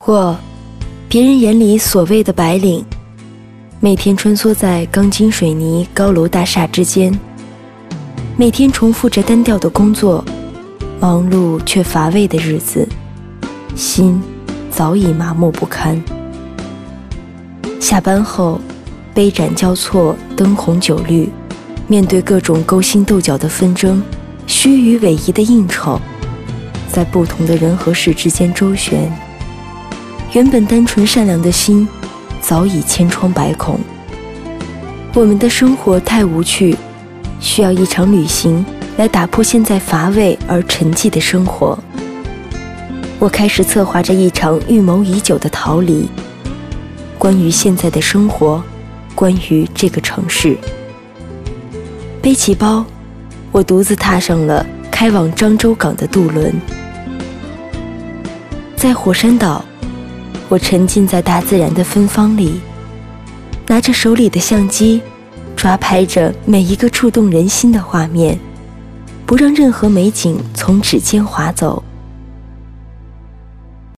我，别人眼里所谓的白领，每天穿梭在钢筋水泥高楼大厦之间，每天重复着单调的工作，忙碌却乏味的日子，心早已麻木不堪。下班后，杯盏交错，灯红酒绿，面对各种勾心斗角的纷争，虚与委蛇的应酬，在不同的人和事之间周旋，原本单纯善良的心早已千疮百孔。我们的生活太无趣，需要一场旅行来打破现在乏味而沉寂的生活。我开始策划着一场预谋已久的逃离，关于现在的生活，关于这个城市。背起包，我独自踏上了开往漳州港的渡轮。在火山岛，我沉浸在大自然的芬芳里，拿着手里的相机，抓拍着每一个触动人心的画面，不让任何美景从指尖划走。